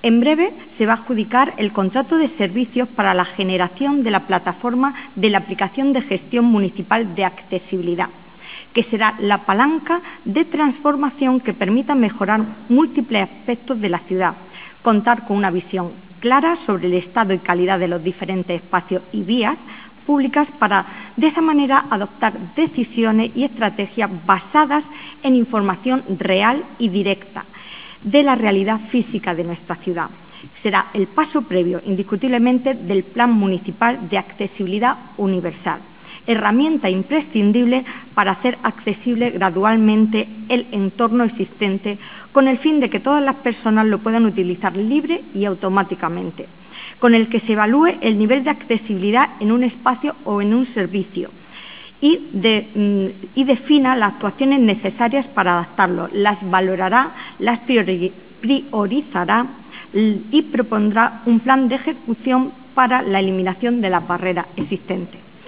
En breve se va a adjudicar el contrato de servicios para la generación de la plataforma de la aplicación de gestión municipal de accesibilidad, que será la palanca de transformación que permita mejorar múltiples aspectos de la ciudad, contar con una visión clara sobre el estado y calidad de los diferentes espacios y vías públicas para, de esa manera, adoptar decisiones y estrategias basadas en información real y directa de la realidad física de nuestra ciudad. Será el paso previo, indiscutiblemente, del Plan Municipal de Accesibilidad Universal, herramienta imprescindible para hacer accesible gradualmente el entorno existente con el fin de que todas las personas lo puedan utilizar libre y automáticamente, con el que se evalúe el nivel de accesibilidad en un espacio o en un servicio y defina las actuaciones necesarias para adaptarlo, las valorará, las priorizará y propondrá un plan de ejecución para la eliminación de las barreras existentes.